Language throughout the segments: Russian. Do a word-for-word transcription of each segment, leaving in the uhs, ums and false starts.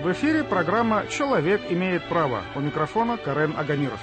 В эфире программа «Человек имеет право». У микрофона Карен Агамиров.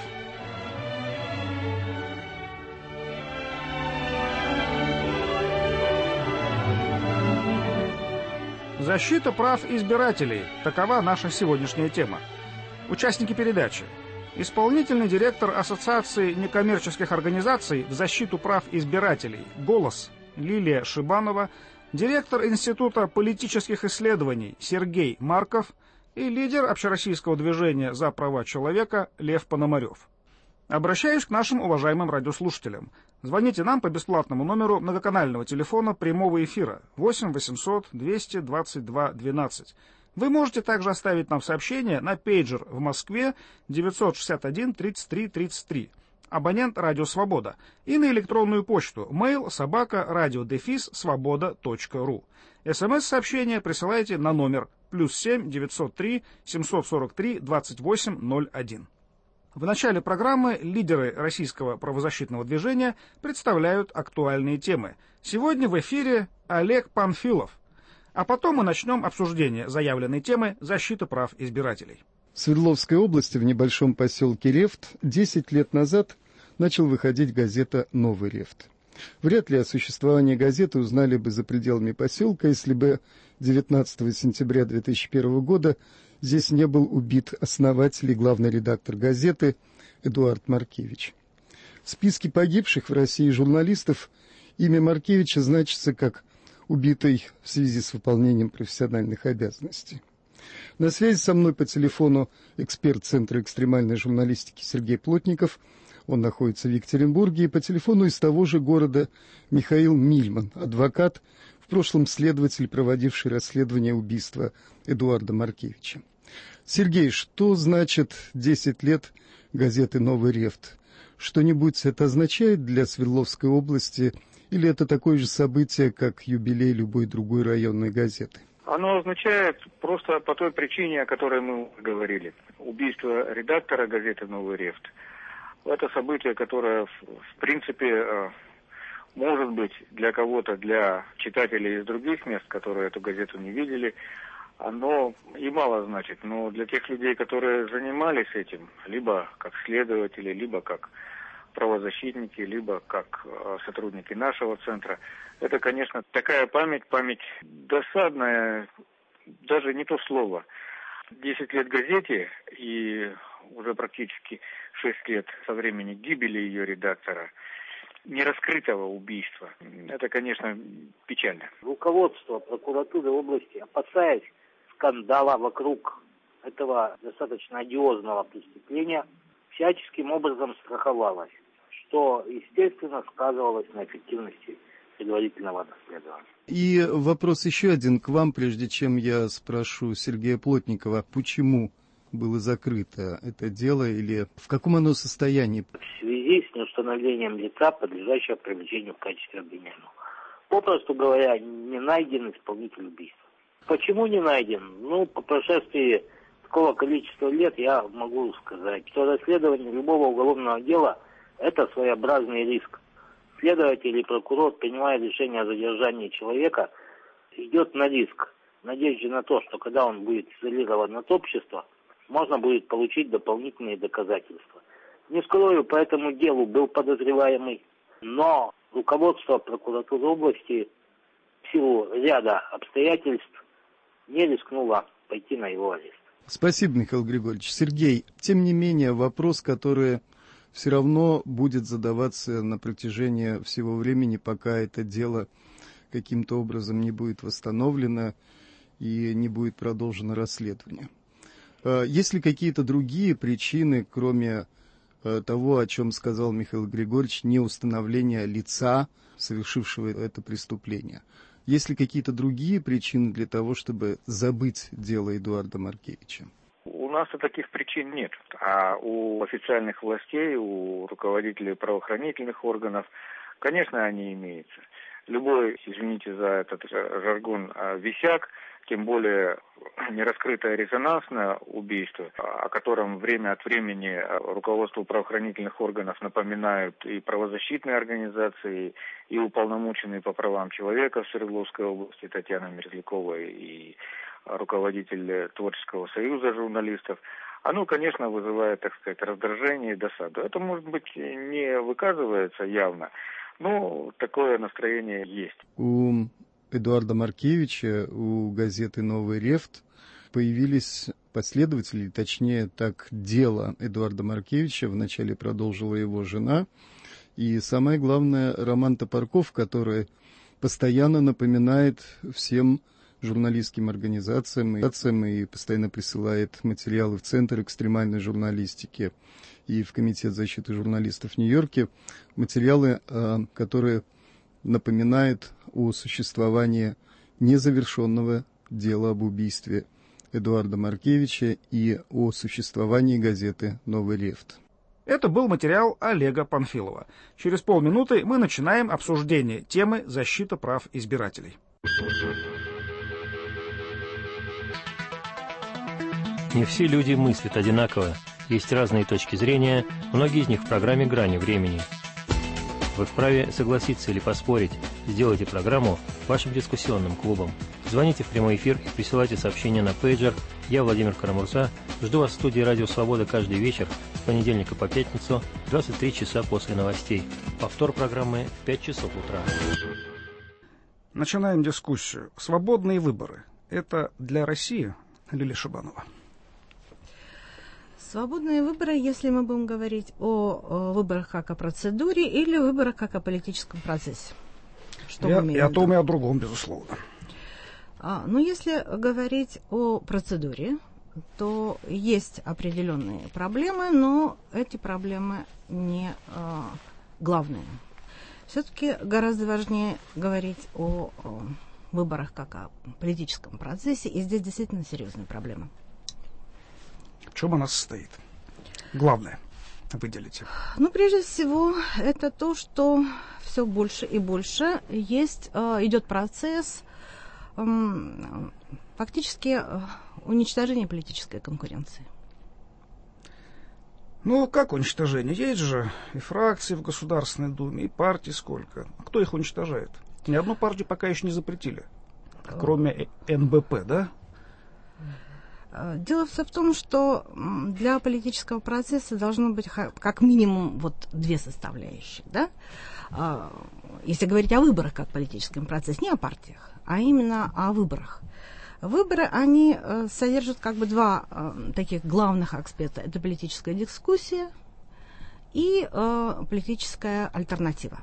Защита прав избирателей – такова наша сегодняшняя тема. Участники передачи. Исполнительный директор Ассоциации некоммерческих организаций в защиту прав избирателей «Голос» Лилия Шибанова, директор Института политических исследований Сергей Марков и лидер общероссийского движения за права человека Лев Пономарев. Обращаюсь к нашим уважаемым радиослушателям. Звоните нам по бесплатному номеру многоканального телефона прямого эфира восемь восемьсот двести двадцать два двенадцать. Вы можете также оставить нам сообщение на пейджер в Москве девятьсот шестьдесят один тридцать три тридцать три, абонент «Радио Свобода», и на электронную почту mail собака радиодефис свобода точка ру. СМС-сообщение присылайте на номер плюс семь девятьсот три семьсот сорок три двадцать восемь ноль один. В начале программы лидеры российского правозащитного движения представляют актуальные темы. Сегодня в эфире Олег Панфилов. А потом мы начнем обсуждение заявленной темы «Защита прав избирателей». В Свердловской области, в небольшом поселке Рефт, десять лет назад начал выходить газета «Новый Рефт». Вряд ли о существовании газеты узнали бы за пределами поселка, если бы девятнадцатого сентября две тысячи первого года здесь не был убит основатель и главный редактор газеты Эдуард Маркевич. В списке погибших в России журналистов имя Маркевича значится как убитый в связи с выполнением профессиональных обязанностей. На связи со мной по телефону эксперт Центра экстремальной журналистики Сергей Плотников. Он находится в Екатеринбурге. И по телефону из того же города Михаил Мильман, адвокат, в прошлом следователь, проводивший расследование убийства Эдуарда Маркевича. Сергей, что значит десять лет газеты «Новый Рефт»? Что-нибудь это означает для Свердловской области? Или это такое же событие, как юбилей любой другой районной газеты? Оно означает просто по той причине, о которой мы говорили. Убийство редактора газеты «Новый Рефт». Это событие, которое, в принципе, может быть для кого-то, для читателей из других мест, которые эту газету не видели, оно и мало значит. Но для тех людей, которые занимались этим, либо как следователи, либо как правозащитники, либо как э, сотрудники нашего центра. Это, конечно, такая память, память досадная, даже не то слово. Десять лет газете и уже практически шесть лет со времени гибели ее редактора, нераскрытого убийства. Это, конечно, печально. Руководство прокуратуры области, опасаясь скандала вокруг этого достаточно одиозного преступления, всяческим образом страховалось, что, естественно, сказывалось на эффективности предварительного расследования. И вопрос еще один к вам, прежде чем я спрошу Сергея Плотникова, почему было закрыто это дело или в каком оно состоянии? В связи с неустановлением лица, подлежащего привлечению в качестве обвиняемого. Попросту говоря, не найден исполнитель убийства. Почему не найден? Ну, по прошествии такого количества лет я могу сказать, что расследование любого уголовного дела – это своеобразный риск. Следователь и прокурор, принимая решение о задержании человека, идет на риск, в надежде на то, что когда он будет изолирован от общества, можно будет получить дополнительные доказательства. Не скрою, по этому делу был подозреваемый, но руководство прокуратуры области в силу ряда обстоятельств не рискнуло пойти на его арест. Спасибо, Михаил Григорьевич. Сергей, тем не менее, вопрос, который все равно будет задаваться на протяжении всего времени, пока это дело каким-то образом не будет восстановлено и не будет продолжено расследование. Есть ли какие-то другие причины, кроме того, о чем сказал Михаил Григорьевич, не установления лица, совершившего это преступление? Есть ли какие-то другие причины для того, чтобы забыть дело Эдуарда Маркевича? У нас-то таких причин нет. А у официальных властей, у руководителей правоохранительных органов, конечно, они имеются. Любой, извините за этот жаргон, висяк, тем более нераскрытое резонансное убийство, о котором время от времени руководству правоохранительных органов напоминают и правозащитные организации, и уполномоченные по правам человека в Свердловской области Татьяна Мерзлякова, и руководитель Творческого союза журналистов. Оно, конечно, вызывает, так сказать, раздражение и досаду. Это, может быть, не выказывается явно, но такое настроение есть. У Эдуарда Маркевича, у газеты «Новый Рефт» появились последователи, точнее так, дело Эдуарда Маркевича вначале продолжила его жена. И самое главное, Роман Топорков, который постоянно напоминает всем журналистским организациям и постоянно присылает материалы в Центр экстремальной журналистики и в Комитет защиты журналистов в Нью-Йорке, материалы, которые напоминают о существовании незавершенного дела об убийстве Эдуарда Маркевича и о существовании газеты «Новый Рефт». Это был материал Олега Панфилова. Через полминуты мы начинаем обсуждение темы «Защита прав избирателей». Не все люди мыслят одинаково. Есть разные точки зрения, многие из них в программе «Грани времени». Вы вправе согласиться или поспорить. Сделайте программу вашим дискуссионным клубом. Звоните в прямой эфир и присылайте сообщения на пейджер. Я, Владимир Карамурза, жду вас в студии «Радио Свобода» каждый вечер с понедельника по пятницу, двадцать три часа после новостей. Повтор программы в пять часов утра. Начинаем дискуссию. Свободные выборы. Это для России, Лилия Шибанова? Свободные выборы, если мы будем говорить о, о выборах как о процедуре или выборах как о политическом процессе. Что я, мы и о том, и о другом, безусловно. А, ну, если говорить о процедуре, то есть определенные проблемы, но эти проблемы не а, главные. Все-таки гораздо важнее говорить о, о выборах как о политическом процессе, и здесь действительно серьезные проблемы. В чем она состоит? Главное, выделите. Ну, прежде всего, это то, что все больше и больше есть, э, идет процесс э, фактически э, уничтожения политической конкуренции. Ну, как уничтожение? Есть же и фракции в Государственной Думе, и партий сколько. Кто их уничтожает? Ни одну партию пока еще не запретили, кроме эн бэ пэ, да? Дело все в том, что для политического процесса должно быть как минимум вот две составляющие, да? Если говорить о выборах как политическом процессе, не о партиях, а именно о выборах. Выборы, они содержат как бы два таких главных аспекта. Это политическая дискуссия и политическая альтернатива.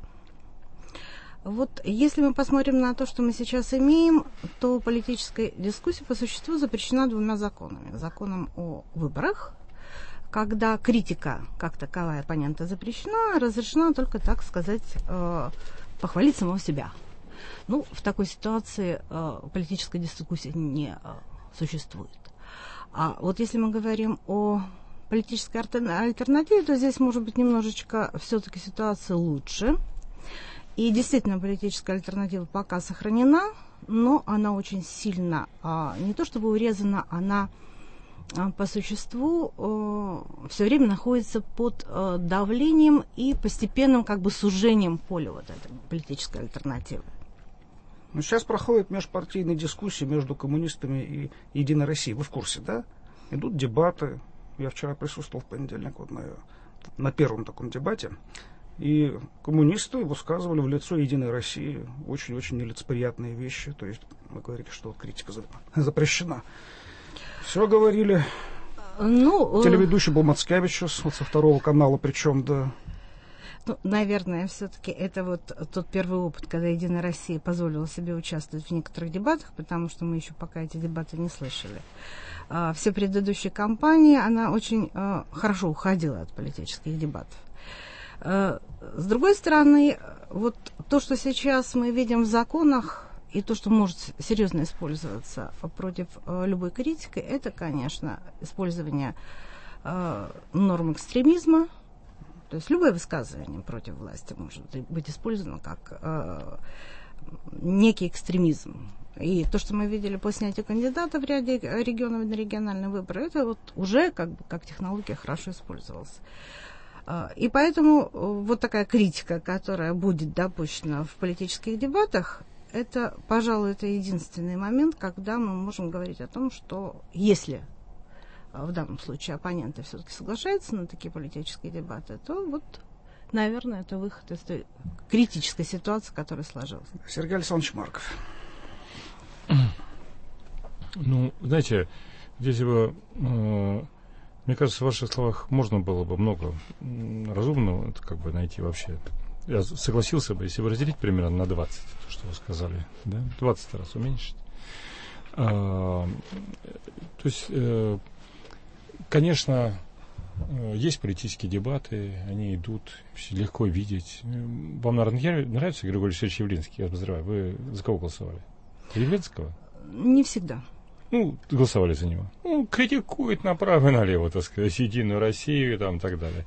Вот если мы посмотрим на то, что мы сейчас имеем, то политическая дискуссия по существу запрещена двумя законами. Законом о выборах, когда критика как таковая оппонента запрещена, разрешена только, так сказать, э, похвалить самого себя. Ну, в такой ситуации э, политическая дискуссия не э, существует. А вот если мы говорим о политической альтернативе, то здесь может быть немножечко все-таки ситуация лучше. И действительно, политическая альтернатива пока сохранена, но она очень сильно, а, не то чтобы урезана, она а, по существу а, все время находится под а, давлением и постепенным как бы сужением поля вот этой политической альтернативы. Ну, сейчас проходят межпартийные дискуссии между коммунистами и Единой Россией. Вы в курсе, да? Идут дебаты. Я вчера присутствовал в понедельник вот на, на первом таком дебате. И коммунисты высказывали в лицо Единой России очень-очень нелицеприятные вещи. То есть мы говорили, что критика запрещена. Все говорили. Ну, телеведущий был Мацкевич вот со второго канала, причем, да. Ну, наверное, все-таки это вот тот первый опыт, когда Единая Россия позволила себе участвовать в некоторых дебатах, потому что мы еще пока эти дебаты не слышали. А, все предыдущие кампании, она очень а, хорошо уходила от политических дебатов. С другой стороны, вот то, что сейчас мы видим в законах, и то, что может серьезно использоваться против любой критики, это, конечно, использование норм экстремизма. То есть любое высказывание против власти может быть использовано как некий экстремизм. И то, что мы видели по снятию кандидатов в ряде регионов на региональные выборы, это вот уже как бы как технология хорошо использовалась. И поэтому вот такая критика, которая будет допущена в политических дебатах, это, пожалуй, это единственный момент, когда мы можем говорить о том, что если в данном случае оппоненты все-таки соглашаются на такие политические дебаты, то вот, наверное, это выход из той критической ситуации, которая сложилась. Сергей Александрович Марков. Ну, знаете, здесь бы, э, мне кажется, в ваших словах можно было бы много разумного как бы найти вообще. Я согласился бы, если бы разделить примерно на двадцать, то, что вы сказали, да, двадцать раз уменьшить. А, то есть, э, конечно, есть политические дебаты, они идут, легко видеть. Вам, наверное, нравится Григорий Алексеевич Явлинский, я подозреваю, вы за кого голосовали? Явлинского? Не всегда. Ну, голосовали за него. Ну, критикует направо и налево, так сказать, Единую Россию там, и так далее.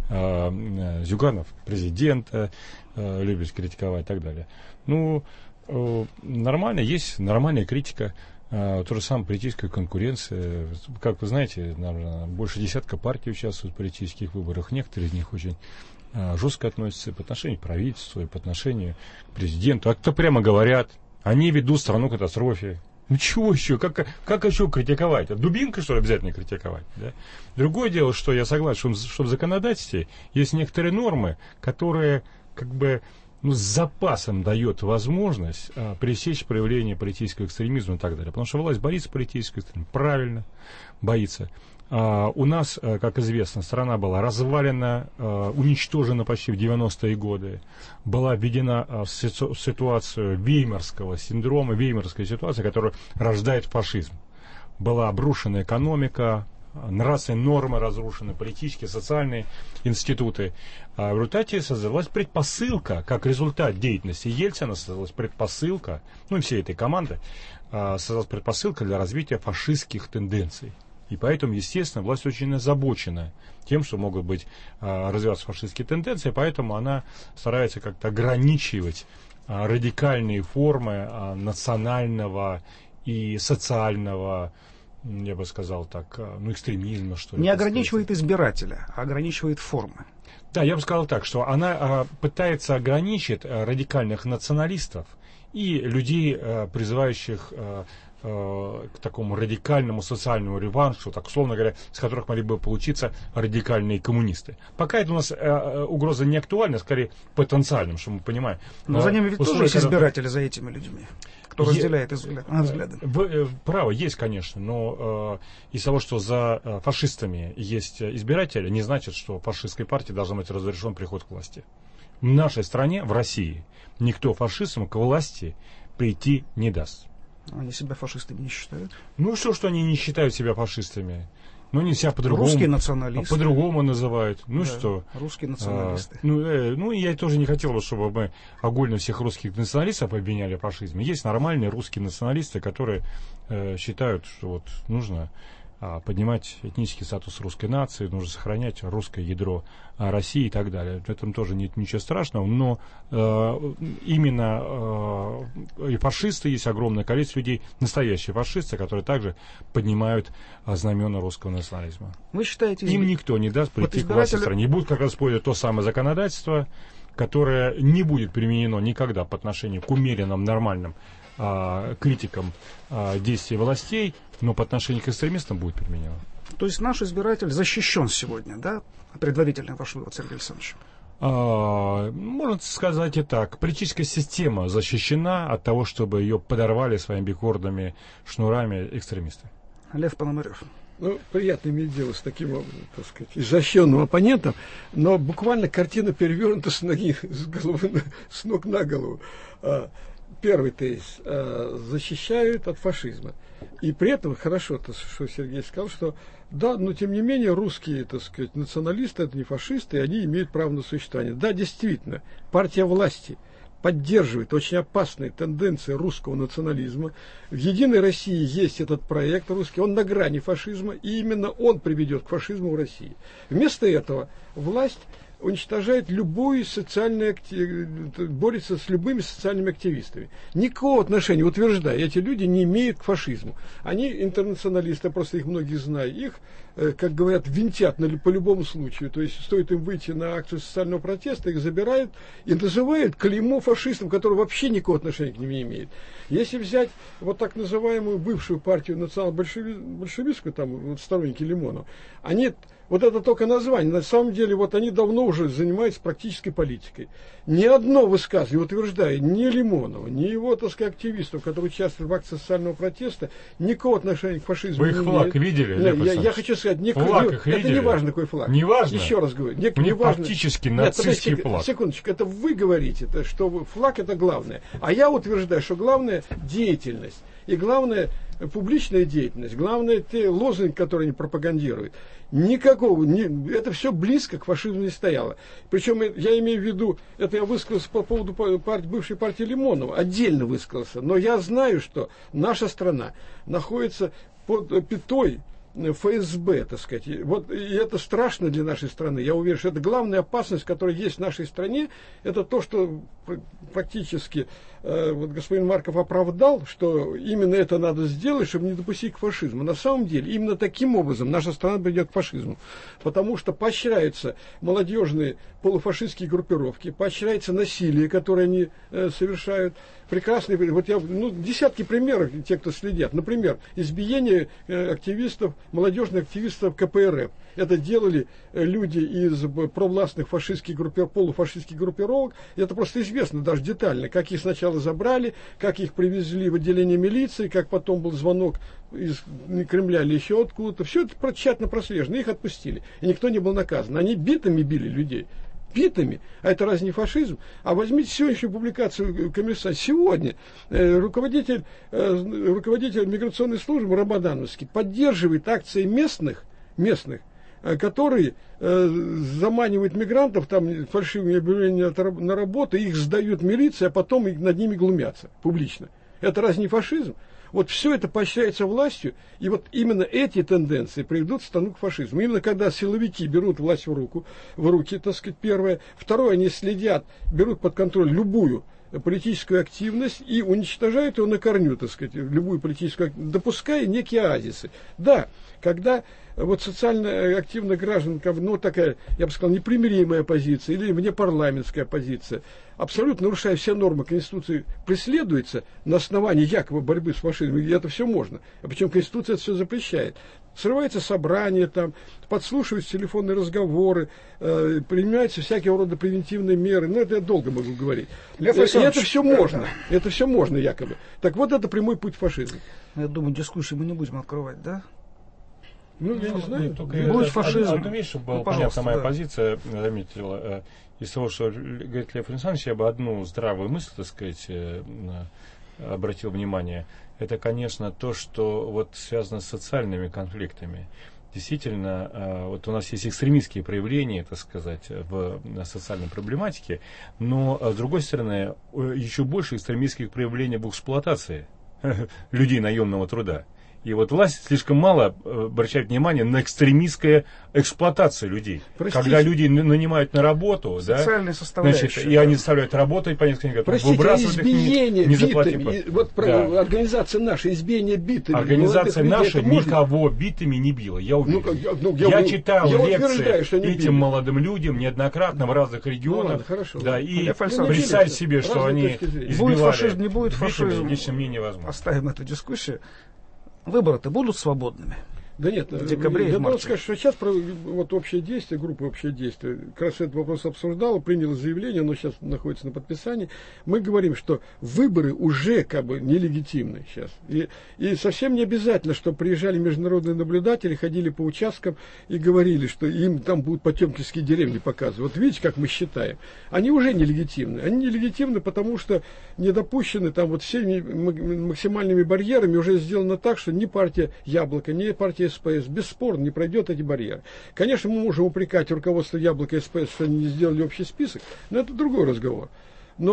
А, Зюганов президента а, любит критиковать и так далее. Ну, а, нормально, есть нормальная критика. А, то же самое политическая конкуренция. Как вы знаете, наверное, больше десятка партий участвуют в политических выборах. Некоторые из них очень а, жестко относятся по отношению к правительству и по отношению к президенту. А кто прямо говорят, они ведут страну к катастрофе. Ну чего еще? Как, как еще критиковать? Дубинкой, что ли, обязательно критиковать? Да? Другое дело, что я согласен, что, что в законодательстве есть некоторые нормы, которые как бы ну, с запасом дает возможность а, пресечь проявление политического экстремизма и так далее. Потому что власть боится политического экстремизма. Правильно боится. А, у нас, а, как известно, страна была развалена, а, уничтожена почти в девяностые годы. Была введена а, в ситуацию веймарского синдрома, веймарская ситуация, которая рождает фашизм. Была обрушена экономика, нравственные нормы разрушены, политические, социальные институты. А в результате создалась предпосылка, как результат деятельности Ельцина, создалась предпосылка, ну и всей этой команды, а, создалась предпосылка для развития фашистских тенденций. И поэтому, естественно, власть очень озабочена тем, что могут быть а, развиваться фашистские тенденции, поэтому она старается как-то ограничивать а, радикальные формы а, национального и социального, я бы сказал так, ну, экстремизма, что ли. Не ограничивает избирателя, а ограничивает формы. Да, я бы сказал так, что она а, пытается ограничить а, радикальных националистов и людей, а, призывающих а, к такому радикальному социальному реваншу, так условно говоря, с которых могли бы получиться радикальные коммунисты. Пока это у нас э, угроза не актуальна, скорее потенциальным, что мы понимаем. Но а, за ними ведь тоже есть избиратели, за этими людьми, кто е- разделяет взгляд, взгляды. В, э, право есть, конечно, но э, из того, что за э, фашистами есть избиратели, не значит, что фашистской партии должен быть разрешен приход к власти. В нашей стране, в России, никто фашистам к власти прийти не даст. Они себя фашистами не считают? Ну что, что они не считают себя фашистами? Ну, они себя по-другому, русские националисты. По-другому называют. Ну да, что? Русские националисты. А, ну, э, ну, я тоже не хотел бы, чтобы мы огульно всех русских националистов обвиняли в фашизме. Есть нормальные русские националисты, которые э, считают, что вот нужно а, поднимать этнический статус русской нации, нужно сохранять русское ядро а, России и так далее. В этом тоже нет ничего страшного, но э, именно э, и фашисты, есть огромное количество людей, настоящие фашисты, которые также поднимают а, знамена русского национализма. Вы считаете... Им никто не даст прийти вот к власти в стране. И будет как раз использовать то самое законодательство, которое не будет применено никогда по отношению к умеренным, нормальным а, критикам а, действий властей, но по отношению к экстремистам будет применено. То есть наш избиратель защищен сегодня, да? Предварительно ваш вывод, Сергей Александрович. А, можно сказать и так. Политическая система защищена от того, чтобы ее подорвали своими бигбордами, шнурами экстремисты. Лев Пономарев. Ну, приятно иметь дело с таким, так сказать, изощренным оппонентом, но буквально картина перевернута с ноги, с, головы, с ног на голову. Первый тезис. Защищают от фашизма. И при этом хорошо, то, что Сергей сказал, что да, но тем не менее русские, так сказать, националисты, это не фашисты, и они имеют право на существование. Да, действительно, партия власти поддерживает очень опасные тенденции русского национализма. В «Единой России» есть этот проект русский, он на грани фашизма, и именно он приведет к фашизму в России. Вместо этого власть уничтожает любую социальную актив... борется с любыми социальными активистами. Никакого отношения, утверждаю, эти люди не имеют к фашизму. Они интернационалисты, я просто их многие знаю, их, как говорят, винтят на, по любому случаю. То есть стоит им выйти на акцию социального протеста, их забирают и называют клеймо фашистом, который вообще никакого отношения к ним не имеет. Если взять вот так называемую бывшую партию национал-большевистскую, там вот, сторонники Лимонова, они... Вот это только название. На самом деле, вот они давно уже занимаются практической политикой. Ни одно высказывание, утверждаю, ни Лимонова, ни его, так сказать, активистов, которые участвуют в акции социального протеста, никакого отношения к фашизму Вы не их имеют. флаг видели? Я, я, я хочу сказать, не, флаг не, их это видели? не важно, какой флаг. Не важно? Еще раз говорю. Не, У них не важно. фактически Нет, нацистский подождите, флаг. Секундочку, это вы говорите, это, что вы, флаг это главное. А я утверждаю, что главное деятельность. И главное, публичная деятельность, главное, те лозунги, которые они пропагандируют. Никакого, не, это все близко к фашизму не стояло. Причем я имею в виду, это я высказался по поводу партии, бывшей партии Лимонова, отдельно высказался. Но я знаю, что наша страна находится под пятой эф эс бэ, так сказать. Вот, и это страшно для нашей страны. Я уверен, что это главная опасность, которая есть в нашей стране, это то, что практически э, вот господин Марков оправдал, что именно это надо сделать, чтобы не допустить к фашизму. На самом деле, именно таким образом наша страна придет к фашизму. Потому что поощряются молодежные полуфашистские группировки, поощряется насилие, которое они э, совершают. Прекрасные, вот я, ну, десятки примеров, те, кто следят. Например, избиение э, активистов, молодежных активистов ка пэ эр эф. Это делали э, люди из провластных фашистских группировок, полуфашистских группировок. Это просто известно даже детально, как их сначала забрали, как их привезли в отделение милиции, как потом был звонок из Кремля или еще откуда-то. Все это тщательно прослежено. Их отпустили. И никто не был наказан. Они битами били людей. Битами. А это разве не фашизм? А возьмите сегодняшнюю публикацию «Коммерсант». Сегодня э, руководитель, э, руководитель миграционной службы Рамадановский поддерживает акции местных, местных э, которые э, заманивают мигрантов, там фальшивые объявления на работу, их сдают милиции, а потом их, над ними глумятся публично. Это разве не фашизм? Вот все это поощряется властью, и вот именно эти тенденции приведут страну к фашизму. Именно когда силовики берут власть в руку, в руки, так сказать, первое. Второе, они следят, берут под контроль любую политическую активность и уничтожают ее на корню, так сказать, любую политическую активность, допуская некие оазисы. Да, когда вот социально активных граждан, ну, такая, я бы сказал, непримиримая позиция или внепарламентская позиция, абсолютно нарушая все нормы Конституции, преследуется на основании якобы борьбы с фашизмом, и это все можно. А причем Конституция это все запрещает. Срывается собрание, там, подслушиваются телефонные разговоры, э, принимаются всякие рода превентивные меры. Ну, это я долго могу говорить. И, и это все можно. Это все можно якобы. Так вот, это прямой путь фашизма. Я думаю, дискуссию мы не будем открывать, да? Ну, я не знаю. Только будет это, фашизм. Одну вещь, чтобы была Ну, понятна моя да. позиция, заметила. Из того, что говорит Лев Александрович, я бы одну здравую мысль, так сказать, обратил внимание. Это, конечно, то, что вот связано с социальными конфликтами. Действительно, вот у нас есть экстремистские проявления, так сказать, в социальной проблематике, но, с другой стороны, еще больше экстремистских проявлений в эксплуатации людей наемного труда. И вот власть слишком мало обращает внимание на экстремистскую эксплуатацию людей. Простите. Когда люди нанимают на работу, Социальная да, составляющая. значит, и они заставляют работать по несколько лет, Простите, выбрасывают их, избиение не, не заплатив. битами. И вот Да. организация наша, избиение битами. Организация молодых наша людей, это никого битами не била, я уверен. Ну, я, ну, я, я, читал я лекции что они этим били. молодым людям неоднократно в разных регионах. Ну, ладно, хорошо. Да, и Лев Александрович, представь себе, что разные они точки зрения. избивали. Будет фашизм, не будет битами, фашизм. лично мне невозможно. Оставим эту дискуссию. Выборы-то будут свободными? Да нет, В декабре и я в должен марте. сказать, что сейчас про- вот общее действие, группа общее действие, как раз этот вопрос обсуждала, приняла заявление, оно сейчас находится на подписании. Мы говорим, что выборы уже как бы нелегитимны сейчас. И, и совсем не обязательно, что приезжали международные наблюдатели, ходили по участкам и говорили, что им там будут потемкинские деревни показывать. Вот видите, как мы считаем. Они уже нелегитимны. Они нелегитимны, потому что не допущены там вот всеми максимальными барьерами, уже сделано так, что ни партия Яблоко, ни партия эс пэ эс бесспорно не пройдет эти барьеры. Конечно, мы можем упрекать руководство Яблоко и эс пэ эс, что они не сделали общий список, но это другой разговор. Но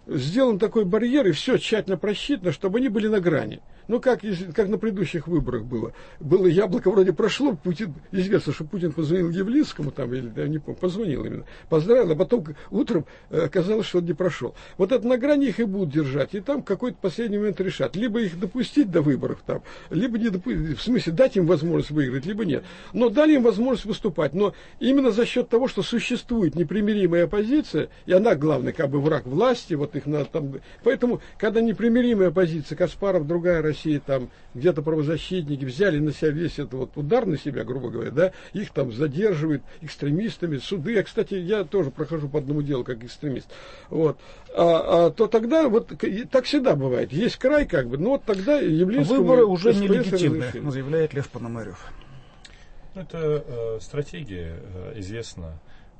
сделан такой барьер, и все тщательно просчитано, чтобы они были на грани. Ну, как, как на предыдущих выборах было. Было яблоко вроде прошло, Путин, известно, что Путин позвонил Явлинскому, там, или, я не помню, позвонил именно, поздравил, а потом утром оказалось, что он не прошел. Вот это на грани их и будут держать, и там в какой-то последний момент решат. Либо их допустить до выборов, там, либо не допустить, в смысле дать им возможность выиграть, либо нет. Но дали им возможность выступать. Но именно за счет того, что существует непримиримая оппозиция, и она, главный, как бы враг власти, вот их надо там... Поэтому, когда непримиримая оппозиция, Каспаров, другая Россия, там где-то правозащитники взяли на себя весь этот вот удар на себя, грубо говоря, да, их там задерживают экстремистами, суды. Я, кстати, я тоже прохожу по одному делу как экстремист. Вот. А, а, то тогда, вот так всегда бывает, есть край, как бы, но вот тогда Явлинскому... Выборы уже нелегитимны, заявляет Лев Пономарев. Это э, стратегия э, известна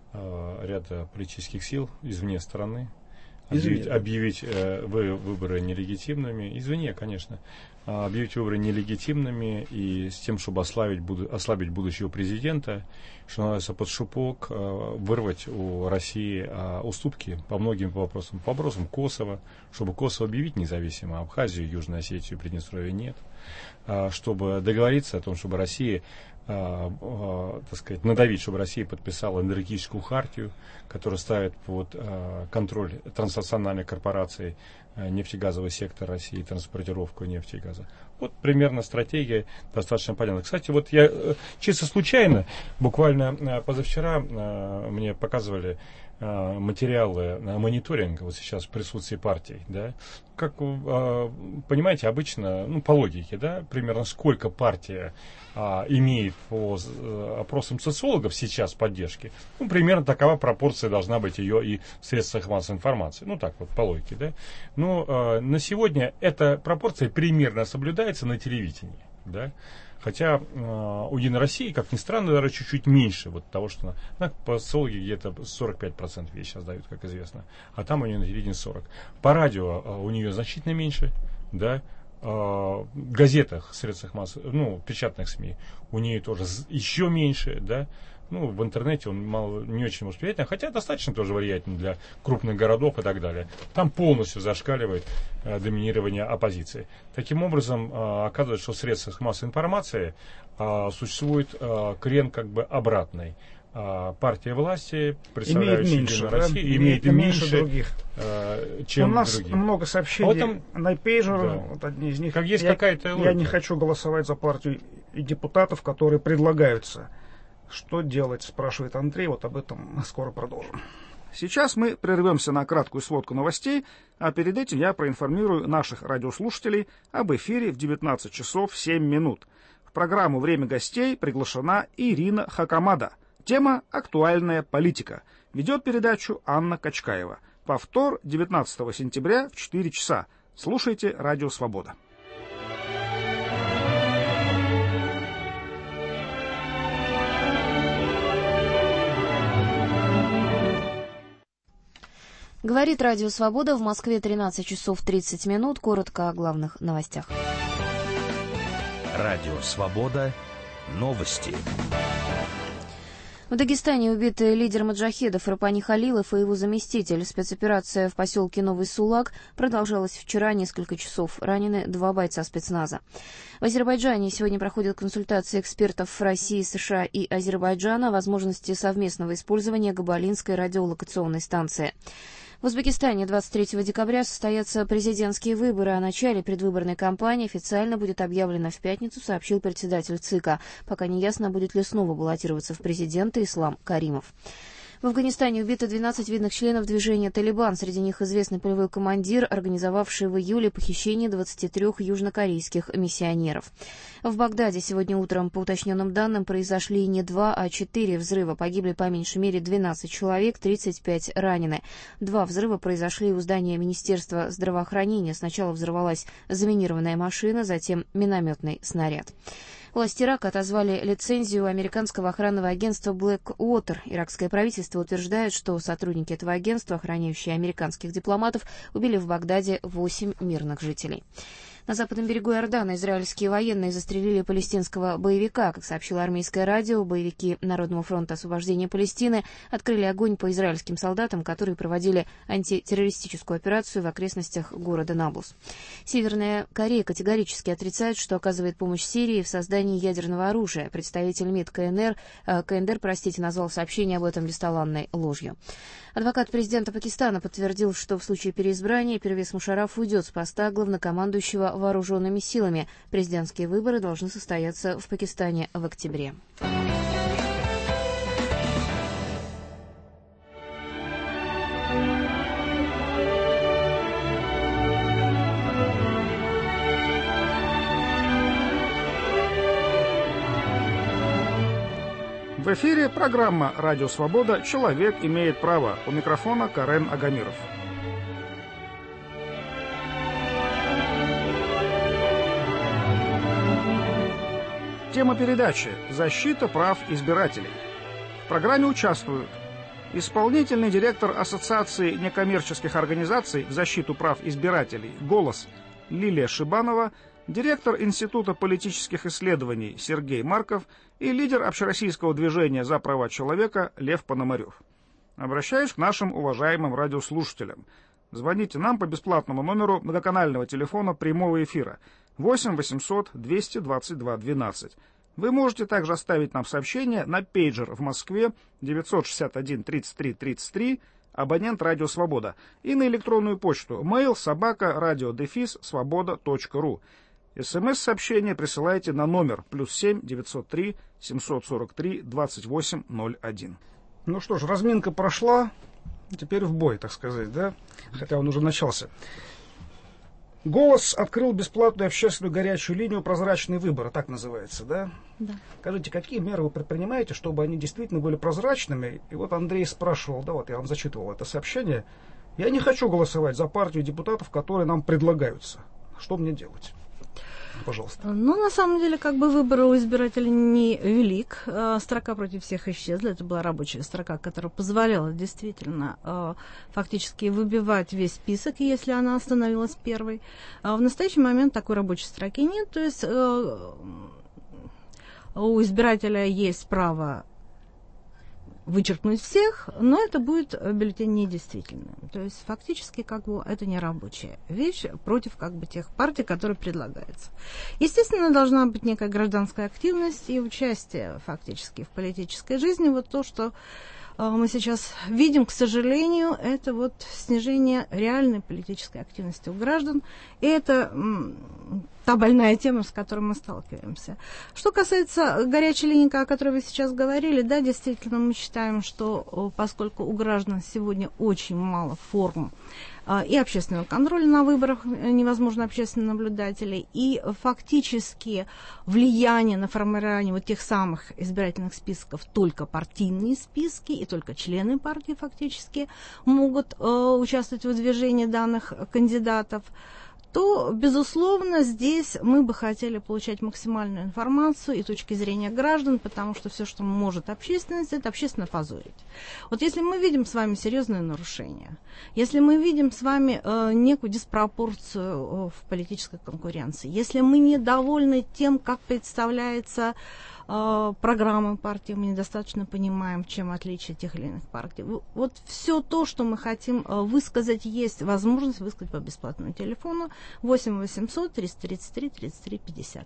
э, ряда политических сил извне страны. Объявить, объявить э, вы, выборы нелегитимными, извне, конечно, объявить выборы нелегитимными и с тем, чтобы ослабить, буду, ослабить будущего президента, что называется, под шупок, э, вырвать у России э, уступки по многим вопросам. По вопросам Косово, чтобы Косово объявить независимо, Абхазию, Южную Осетию, Приднестровье нет, э, чтобы договориться о том, чтобы Россия, Uh, uh, так сказать, надавить, чтобы Россия подписала энергетическую хартию, которая ставит под uh, контроль транснациональной корпорации uh, нефтегазовый сектор России, транспортировку нефти и газа. Вот примерно стратегия достаточно понятна. Кстати, вот я uh, чисто случайно, буквально uh, позавчера uh, мне показывали uh, материалы на мониторинг вот сейчас в присутствии партий, да, как, uh, понимаете, обычно, ну, по логике, да, примерно сколько партия а, имеет по а, опросам социологов сейчас поддержки, ну, примерно такова пропорция должна быть ее и в средствах массовой информации. Ну, так вот, по логике, да. Но а, на сегодня эта пропорция примерно соблюдается на телевидении, да. Хотя э, у Единой России, как ни странно, даже чуть-чуть меньше вот того, что на, по социологии где-то сорок пять процентов ей сейчас дают, как известно, а там у нее на телевидении сорок процентов. По радио э, у нее значительно меньше, да, э, в газетах, средствах массовой, ну, печатных СМИ у нее тоже еще меньше, да. Ну, в интернете он мало, не очень может влиять, хотя достаточно тоже влиятельный для крупных городов и так далее. Там полностью зашкаливает э, доминирование оппозиции. Таким образом, э, оказывается, что в средствах массовой информации э, существует э, крен как бы обратный. Э, партия власти, представляющая Единую Россию, да, имеет меньше других, э, чем у нас другие. Много сообщений а вот на пейджер, да. Вот одни из них. Как есть я, какая-то я логика. не хочу голосовать за партию и депутатов, которые предлагаются. Что делать, спрашивает Андрей, вот об этом скоро продолжим. Сейчас мы прервемся на краткую сводку новостей, а перед этим я проинформирую наших радиослушателей об эфире в девятнадцать часов семь минут. В программу «Время гостей» приглашена Ирина Хакамада. Тема «Актуальная политика». Ведет передачу Анна Качкаева. Повтор девятнадцатого сентября в четыре часа. Слушайте «Радио Свобода». Говорит Радио Свобода, в Москве тринадцать часов тридцать минут. Коротко о главных новостях. Радио Свобода. Новости. В Дагестане убиты лидер маджахедов Рапани Халилов и его заместитель. Спецоперация в поселке Новый Сулак продолжалась вчера несколько часов. Ранены два бойца спецназа. В Азербайджане сегодня проходят консультации экспертов России, США и Азербайджана о возможности совместного использования Габалинской радиолокационной станции. В Узбекистане двадцать третьего декабря состоятся президентские выборы. О начале предвыборной кампании официально будет объявлено в пятницу, сообщил председатель ЦИКа. Пока не ясно, будет ли снова баллотироваться в президенты Ислам Каримов. В Афганистане убито двенадцать видных членов движения «Талибан». Среди них известный полевой командир, организовавший в июле похищение двадцати трёх южнокорейских миссионеров. В Багдаде сегодня утром, по уточненным данным, произошли не два, а четыре взрыва. Погибли по меньшей мере двенадцать человек, тридцать пять ранены. Два взрыва произошли у здания Министерства здравоохранения. Сначала взорвалась заминированная машина, затем минометный снаряд. Власти Ирака отозвали лицензию американского охранного агентства Blackwater. Иракское правительство утверждает, что сотрудники этого агентства, охраняющие американских дипломатов, убили в Багдаде восемь мирных жителей. На западном берегу Иордана израильские военные застрелили палестинского боевика. Как сообщило армейское радио, боевики Народного фронта освобождения Палестины открыли огонь по израильским солдатам, которые проводили антитеррористическую операцию в окрестностях города Наблус. Северная Корея категорически отрицает, что оказывает помощь Сирии в создании ядерного оружия. Представитель МИД КНР, КНДР, простите, назвал сообщение об этом бесталанной ложью. Адвокат президента Пакистана подтвердил, что в случае переизбрания Первез Мушарраф уйдет с поста главнокомандующего вооруженными силами. Президентские выборы должны состояться в Пакистане в октябре. В эфире программа «Радио Свобода. Человек имеет право». У микрофона Карен Агамиров. Тема передачи «Защита прав избирателей». В программе участвуют исполнительный директор Ассоциации некоммерческих организаций в защиту прав избирателей «Голос» Лилия Шибанова, директор Института политических исследований Сергей Марков и лидер общероссийского движения за права человека Лев Пономарев. Обращаюсь к нашим уважаемым радиослушателям. Звоните нам по бесплатному номеру многоканального телефона прямого эфира восемь восемьсот двести двадцать два двенадцать. Вы можете также оставить нам сообщение на пейджер в Москве девятьсот шестьдесят один тридцать три тридцать три, абонент «Радио Свобода», и на электронную почту mail собака радио дефис свобода точка ру. СМС-сообщение присылайте на номер плюс семь девятьсот три семьсот сорок три двадцать восемь ноль один. Ну что ж, разминка прошла, теперь в бой, так сказать, да? Хотя он уже начался. «Голос» открыл бесплатную общественную горячую линию «Прозрачный выбор», так называется, да? Да. Скажите, какие меры вы предпринимаете, чтобы они действительно были прозрачными? И вот Андрей спрашивал, да, вот я вам зачитывал это сообщение. Я не хочу голосовать за партию депутатов, которые нам предлагаются. Что мне делать? Пожалуйста. Ну, на самом деле, как бы выбор у избирателя не велик. Строка против всех исчезла. Это была рабочая строка, которая позволяла действительно фактически выбивать весь список, если она становилась первой. В настоящий момент такой рабочей строки нет. То есть у избирателя есть право вычеркнуть всех, но это будет бюллетень недействительным. То есть фактически как бы это не рабочая вещь против как бы тех партий, которые предлагаются. Естественно, должна быть некая гражданская активность и участие фактически в политической жизни. Вот то, что э, мы сейчас видим, к сожалению, это вот снижение реальной политической активности у граждан. И это м, та больная тема, с которой мы сталкиваемся. Что касается горячей линии, о которой вы сейчас говорили, да, действительно, мы считаем, что поскольку у граждан сегодня очень мало форм а, и общественного контроля на выборах, невозможно общественных наблюдателей, и фактически влияние на формирование вот тех самых избирательных списков только партийные списки, и только члены партии фактически могут а, участвовать в выдвижении данных кандидатов, то, безусловно, здесь мы бы хотели получать максимальную информацию и точки зрения граждан, потому что все, что может общественность, это общественно позорить. Вот если мы видим с вами серьезные нарушения, если мы видим с вами э, некую диспропорцию э, в политической конкуренции, если мы недовольны тем, как представляется программы партии, мы недостаточно понимаем, чем отличие тех или иных партий. Вот все то, что мы хотим высказать, есть возможность высказать по бесплатному телефону восемь восемьсот триста тридцать три тридцать три пятьдесят.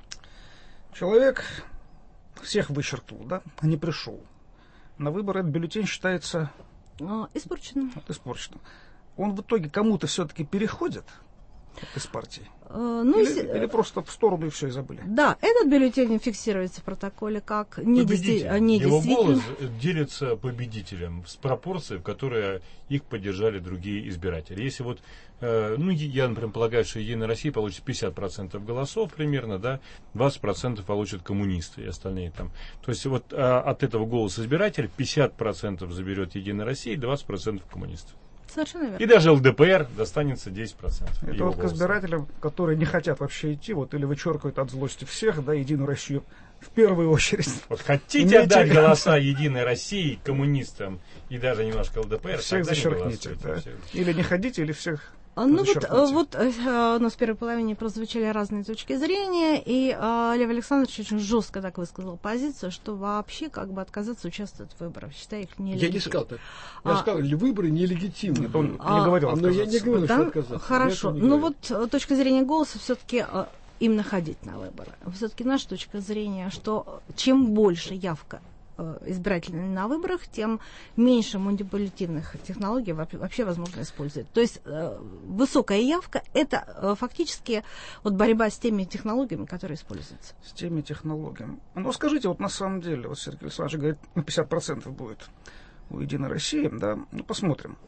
Человек всех вычеркнул, да, а не пришел. На выборы этот бюллетень считается испорченным. испорченным. Он в итоге кому-то все-таки переходит из партии? Ну, или, если... или просто в сторону и все, и забыли? Да, этот бюллетень фиксируется в протоколе как недействительный. Его голос делится победителем с пропорцией, в которой их поддержали другие избиратели. Если вот, э, ну, я, например, полагаю, что Единая Россия получит пятьдесят процентов голосов примерно, да, двадцать процентов получат коммунисты и остальные там. То есть вот а, от этого голоса избирателя пятьдесят процентов заберет Единая Россия, двадцать процентов коммунистов. Совершенно верно. И даже ЛДПР достанется десять процентов. Это вот к избирателям, которые не хотят вообще идти, вот, или вычеркивают от злости всех, да, Единую Россию в первую очередь. Вот хотите отдать голоса Единой России, коммунистам и даже немножко ЛДПР, всех зачеркните, да. Или не ходите, или всех Ну вот, вот э, ну, в первой половине прозвучали разные точки зрения, и э, Лев Александрович очень жестко так высказал позицию, что вообще как бы отказаться участвовать в выборах, считая их нелегитимными. Я не сказал так. Я а, сказал, выборы нелегитимны. Он а, не говорил отказаться. Но я не говорил, да? что отказаться. Хорошо. Ну вот точка зрения «Голоса» все-таки э, именно ходить на выборы. Все-таки наша точка зрения, что чем больше явка избирателей на выборах, тем меньше манипулятивных технологий вообще возможно использовать. То есть э, высокая явка – это э, фактически вот борьба с теми технологиями, которые используются. С теми технологиями. Ну, скажите, вот на самом деле, вот Сергей Александрович говорит, на пятьдесят процентов будет у «Единой России», да, ну, посмотрим.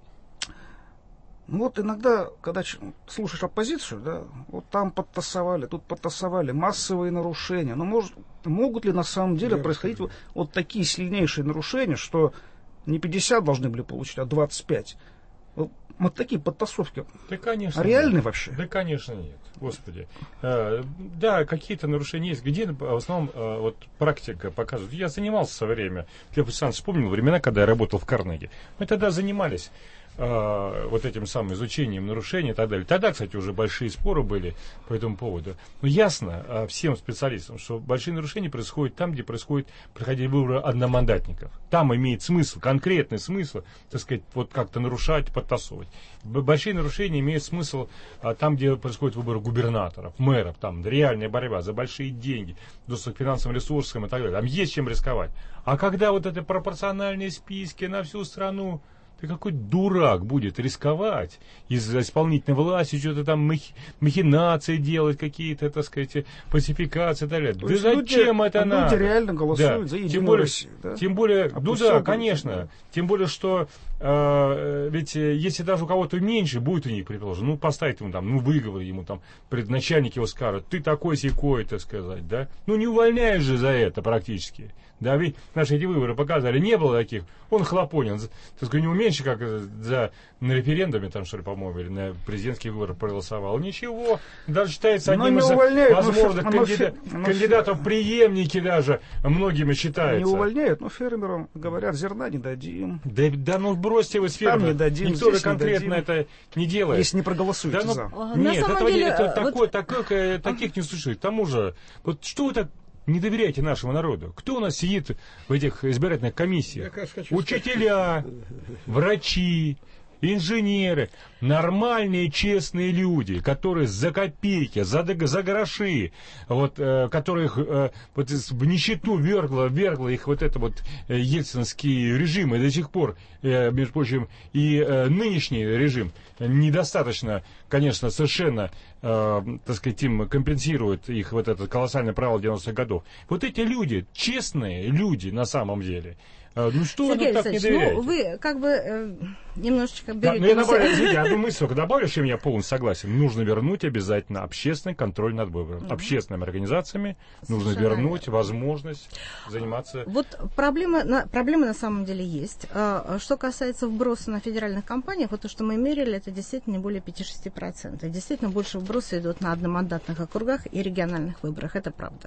Ну, вот иногда, когда слушаешь оппозицию, да, вот там подтасовали, тут подтасовали, массовые нарушения. Но может, могут ли на самом деле Я происходить вот, вот такие сильнейшие нарушения, что не пятьдесят должны были получить, а двадцать пять? Вот, вот такие подтасовки. Да, конечно. А реальны нет. вообще? Да, конечно, нет. Господи. А, да, какие-то нарушения есть. Где в основном а, вот практика показывает. Я занимался в свое время. Лев Александрович вспомнил времена, когда я работал в Карнеги. Мы тогда занимались вот этим самым изучением нарушений и так далее. Тогда, кстати, уже большие споры были по этому поводу. Но ясно всем специалистам, что большие нарушения происходят там, где происходит проходить выборы одномандатников. Там имеет смысл, конкретный смысл, так сказать, вот как-то нарушать, подтасовывать. Большие нарушения имеют смысл там, где происходят выборы губернаторов, мэров, там реальная борьба за большие деньги, доступ к финансовым ресурсам и так далее. Там есть чем рисковать. А когда вот это пропорциональные списки на всю страну, ты какой дурак будет рисковать из исполнительной власти, что-то там махи, махинации делать, какие-то, так сказать, фальсификации и так далее. Да зачем люди, это надо? Люди реально голосуют да. за «Единую тем более, Россию. Да? Тем более, ну да, конечно. Да. Тем более, что э, ведь если даже у кого-то меньше, будет у них, предположим, ну поставить ему там, ну выговор ему там, предначальник его скажет, ты такой-сякой, так сказать, да? Ну не увольняешь же за это практически. Да, ведь наши эти выборы показали, не было таких. Он хлопонин, так сказать, не уменьше, как за, на референдуме, там, что ли, по-моему, или на президентские выборы проголосовал. Ничего, даже считается одним из возможных но, кандида, но, кандидатов но, преемники даже, многими считается. Не увольняют, но фермерам говорят, зерна не дадим. Да, да ну бросьте вы с фермером. Не дадим, никто же конкретно дадим. Это не делает. Если не проголосуете да, ну, за. Нет, этого деле, это, вот... такое, такое, таких не слышит. К тому же, вот что вы так не доверяйте нашему народу. Кто у нас сидит в этих избирательных комиссиях? Учителя, врачи, инженеры, нормальные, честные люди, которые за копейки, за, за гроши, вот, э, которых э, вот, в нищету вергло, вергло их вот это вот э, ельцинский режим, и до сих пор, э, между прочим, и э, нынешний режим недостаточно, конечно, совершенно, э, так сказать, им компенсирует их вот этот колоссальный провал девяностых годов. Вот эти люди, честные люди на самом деле, ну что Сергей вы так не доверяете? Ну, вы как бы э, немножечко берете... Да, ну я добавлю, извините, одну мысль только добавлю, с чем я полностью согласен. Нужно вернуть обязательно общественный контроль над выборами. Mm-hmm. Общественными организациями нужно вернуть верно. возможность заниматься... Вот проблема на, проблема на самом деле есть. Что касается вброса на федеральных компаниях, вот то, что мы мерили, это действительно не более пять-шесть процентов. Действительно, больше вбросы идут на одномандатных округах и региональных выборах. Это правда.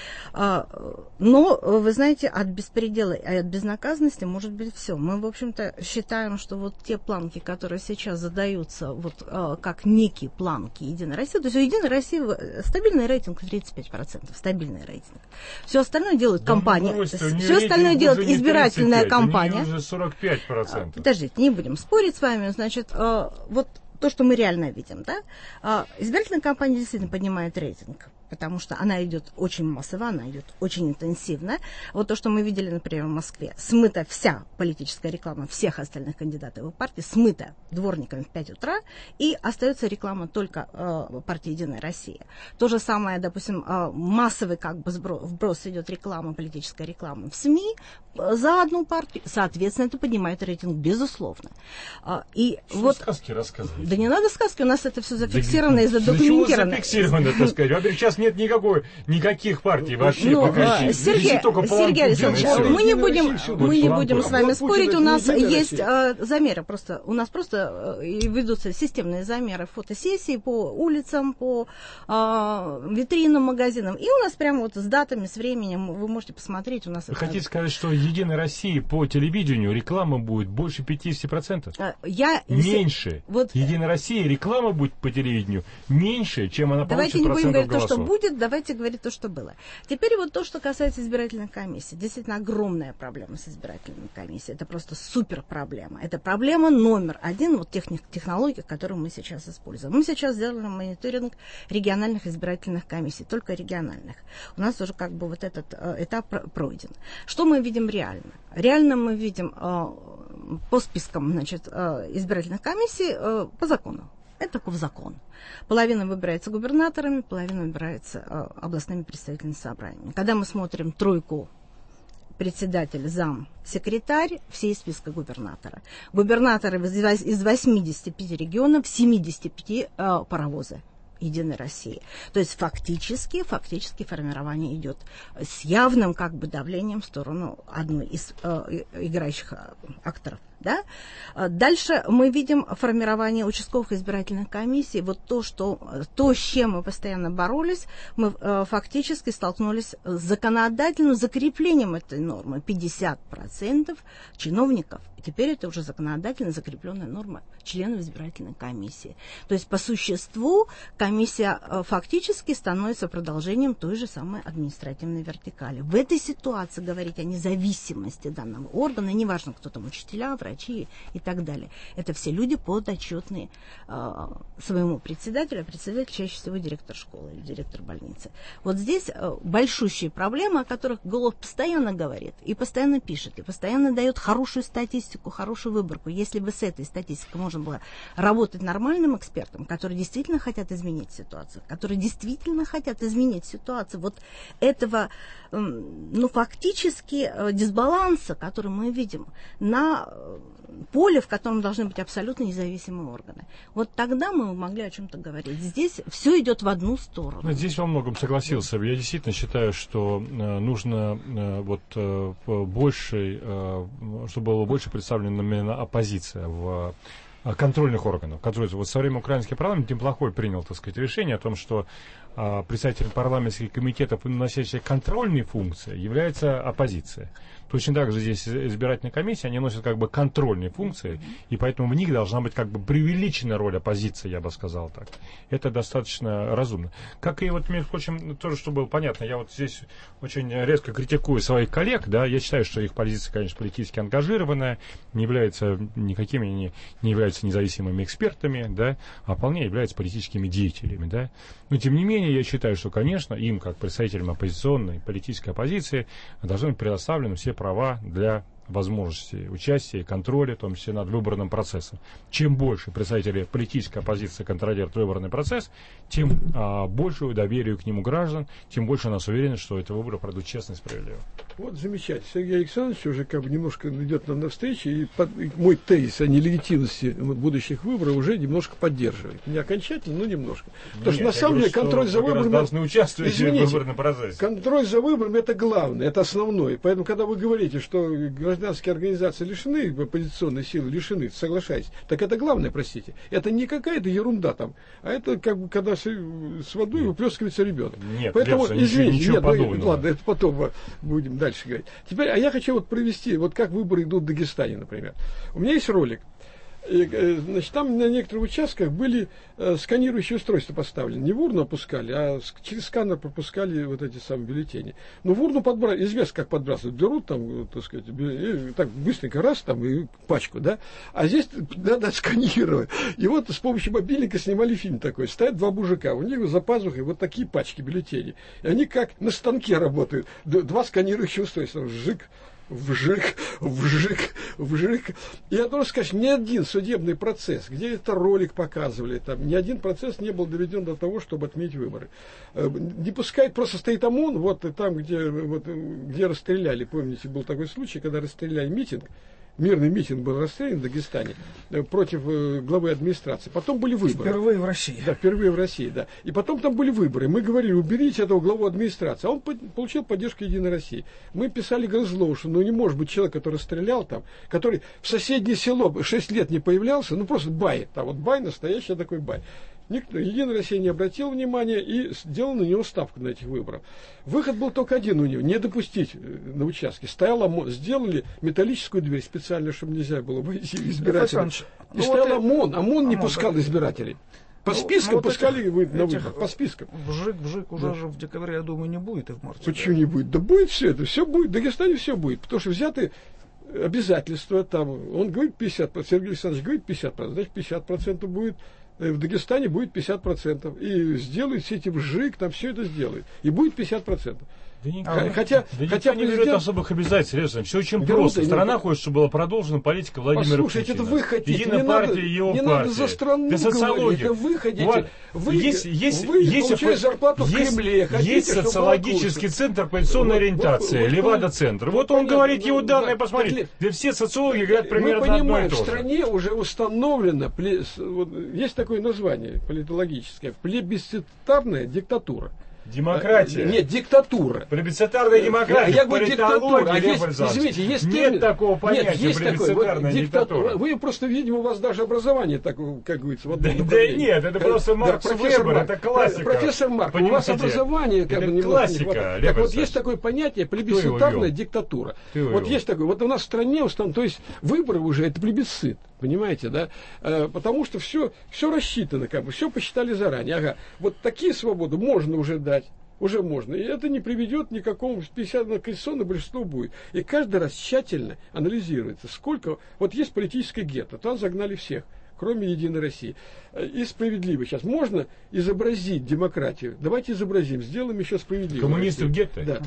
Но, вы знаете, от беспредела и от безнаказанности наказанности может быть все. Мы, в общем-то, считаем, что вот те планки, которые сейчас задаются вот э, как некие планки Единой России, то есть у Единой России стабильный рейтинг тридцать пять процентов, стабильный рейтинг. Все остальное делает да компания, брось, все остальное делает избирательная компания. Уже сорок пять процентов. Подождите, не будем спорить с вами, значит, э, вот то, что мы реально видим, да, э, избирательная компания действительно поднимает рейтинг, потому что она идет очень массово, она идет очень интенсивно. Вот то, что мы видели, например, в Москве, смыта вся политическая реклама всех остальных кандидатов в партии, смыта дворниками в пять утра, и остается реклама только э, партии «Единая Россия». То же самое, допустим, э, массовый как бы вброс идет реклама, политическая реклама в СМИ за одну партию, соответственно, это поднимает рейтинг, безусловно. Э, и Что вот, сказки рассказываете? Да не надо сказки, у нас это все зафиксировано да, и задокументировано. Чего зафиксировано, так сказать? Во-первых, сейчас нет никакой, никаких партий вообще. Ну, пока Сергей, Сергей Александрович, мы не будем, мы не будем с вами спорить. У нас есть э, замеры, просто у нас просто э, ведутся системные замеры фотосессии по улицам, по э, витринам, магазинам. И у нас прямо вот с датами, с временем вы можете посмотреть. У нас Вы это... хотите сказать, что Единой России по телевидению реклама будет больше пятьдесят процентов? Я... Меньше. Вот... Единой России реклама будет по телевидению меньше, чем она давайте получит процентов голосов. Давайте не будем говорить то, что будет, давайте говорить то, что было. Теперь вот то, что касается избирательной комиссии. Действительно огромная проблема с избирательной комиссией. Это просто супер проблема. Это проблема номер один вот тех технологий, которые мы сейчас используем. Мы сейчас сделали мониторинг региональных избирательных комиссий, только региональных. У нас уже как бы вот этот э, этап пройден. Что мы видим реально? Реально мы видим э, по спискам, значит, э, избирательных комиссий э, по закону. Это такой закон. Половина выбирается губернаторами, половина выбирается э, областными представительными собраниями. Когда мы смотрим тройку председатель, зам, секретарь, все из списка губернатора. Губернаторы из восьмидесяти пяти регионов, семидесяти пяти э, паровозы Единой России. То есть фактически, фактически формирование идет с явным как бы давлением в сторону одной из э, играющих акторов. Да? Дальше мы видим формирование участковых избирательных комиссий. Вот то, что, то, с чем мы постоянно боролись, мы э, фактически столкнулись с законодательным закреплением этой нормы. пятьдесят процентов чиновников. И теперь это уже законодательно закрепленная норма членов избирательной комиссии. То есть по существу комиссия э, фактически становится продолжением той же самой административной вертикали. В этой ситуации говорить о независимости данного органа, неважно, кто там, учителя, врачи и так далее. Это все люди подотчетные э, своему председателю, а председатель чаще всего директор школы или директор больницы. Вот здесь э, большущие проблемы, о которых Голуб постоянно говорит, и постоянно пишет, и постоянно дает хорошую статистику, хорошую выборку. Если бы с этой статистикой можно было работать нормальным экспертам, которые действительно хотят изменить ситуацию, которые действительно хотят изменить ситуацию, вот этого, э, ну, фактически э, дисбаланса, который мы видим на поле, в котором должны быть абсолютно независимые органы. Вот тогда мы могли о чем-то говорить. Здесь все идет в одну сторону. Здесь во многом согласился. Я действительно считаю, что э, нужно э, вот э, больше, э, чтобы было больше представлена именно оппозиция в э, контрольных органах. Которые, вот со временем украинский парламент неплохой принял, так сказать, решение о том, что э, представителем парламентских комитетов, носящих контрольные функции, является оппозиция. Точно так же здесь избирательные комиссии, они носят как бы контрольные функции, и поэтому в них должна быть как бы преувеличенная роль оппозиции, я бы сказал так. Это достаточно разумно. Как и вот, между прочим, тоже, чтобы было понятно, я вот здесь очень резко критикую своих коллег, да, я считаю, что их позиция, конечно, политически ангажированная, не является никакими, не, не являются независимыми экспертами, да, а вполне являются политическими деятелями, да. Но, тем не менее, я считаю, что, конечно, им, как представителям оппозиционной политической оппозиции, должны быть предоставлены все права для возможности участия и контроля, в том числе над выборным процессом. Чем больше представители политической оппозиции контролируют выборный процесс, тем а, большую доверие к нему граждан, тем больше у нас уверенность, что эти выборы пройдут честно и справедливо. Вот замечательно. Сергей Александрович уже как бы немножко идет нам навстречу, и, под, и мой тезис о нелегитимности будущих выборов уже немножко поддерживает. Не окончательно, но немножко. Потому Нет, что на самом деле контроль за выборами... должны участвовать в выборном процессе. Контроль за выборами это главное, это основное. Поэтому, когда вы говорите, что гражданские организации лишены, оппозиционные силы лишены, соглашайтесь, так это главное, простите. Это не какая-то ерунда там, а это как бы когда с, с водой выплескивается ребенок. Нет, поэтому, Лепса, извините, ничего, ничего нет, подобного. Ладно, это потом будем дальше говорить. Теперь, а я хочу вот провести, вот как выборы идут в Дагестане, например. У меня есть ролик. И, значит, там на некоторых участках были э, сканирующие устройства поставлены. Не в урну опускали, а через сканер пропускали вот эти самые бюллетени. Но в урну подбрасывают, известно, как подбрасывают. Берут там, так сказать, и, так быстренько раз, там, и пачку, да. А здесь надо сканировать. И вот с помощью мобильника снимали фильм такой. Стоят два мужика, у них за пазухой вот такие пачки бюллетеней. И они как на станке работают. Два сканирующих устройства. Жик. Вжик, вжик, вжик. И я должен сказать, ни один судебный процесс, где это ролик показывали, там, ни один процесс не был доведен до того, чтобы отменить выборы. Не пускай, просто стоит ОМОН, вот там, где, вот, где расстреляли, помните, был такой случай, когда расстреляли митинг, мирный митинг был расстрелян в Дагестане против главы администрации. Потом были выборы. Впервые в России. Да, впервые в России, да. И потом там были выборы. Мы говорили, уберите этого главу администрации. А он получил поддержку Единой России. Мы писали Грызлову, что ну не может быть человек, который стрелял там, который в соседнее село шесть лет не появлялся, ну просто бай. Там вот бай, настоящий такой бай. Никто, Единая Россия не обратила внимания и сделала на него ставку на этих выборах. Выход был только один у него, не допустить на участке. Стоял ОМОН, сделали металлическую дверь специально, чтобы нельзя было выйти избирателей. И ну стоял вот ОМОН, ОМОН не ОМОН, пускал да. избирателей. По ну, спискам ну, вот пускали этих, вы, на выборах, по спискам. Вжик, вжик уже да. же в декабре, я думаю, не будет и в марте. Почему да? не будет? Да будет все это, все будет. В Дагестане все будет, потому что взяты обязательства там. Он говорит пятьдесят процентов, Сергей Александрович говорит пятьдесят процентов, значит пятьдесят процентов будет. В Дагестане будет пятьдесят процентов. И сделает все эти вжик, там все это сделает. И будет пятьдесят процентов. Да никто, хотя, да хотя никто не берет особых обязательств. Все очень берут, просто. Страна хочет, чтобы была продолжена политика Владимира Послушайте, Путина. Это вы хотите. Единая не партия надо, и его не партия. Надо за страну это социология. Это вы хотите. Вот. Вы, есть, есть, вы есть, получаете зарплату есть, в Кремле. Хотите, есть социологический центр позиционной вот, ориентации, вот, вот, Левада-центр. Вот, вот он понятно, говорит, его данные, да, посмотрите. Да, все социологи говорят примерно мы понимаем, одно и то же. В стране уже установлено, вот, есть такое название политологическое, плебисцитарная диктатура. Демократия. Нет, диктатура. Плебисцитарная демократия. Я говорю диктатура. А есть, извините, есть Нет термин, такого понятия, нет, есть плебисцитарная вот, диктатура. Вы просто, видимо, у вас даже образование такое, как говорится. Вот да, да нет, это просто Маркс да, Вебер, Марк, это классика. Профессор Марк, у вас образование как это бы не классика. Так вот, есть такое понятие плебисцитарная диктатура. Вот есть такое. Вот у нас в стране, то есть выборы уже, это плебисцит. Понимаете, да? Э, потому что все, все рассчитано, как бы, все посчитали заранее. Ага, вот такие свободы можно уже дать. Уже можно. И это не приведет ни к какому пятьдесят на конституционное большинство будет. И каждый раз тщательно анализируется, сколько... Вот есть политическое гетто, там загнали всех, кроме Единой России. И справедливо. Сейчас можно изобразить демократию. Давайте изобразим, сделаем еще справедливо. Коммунисты в гетто? Да.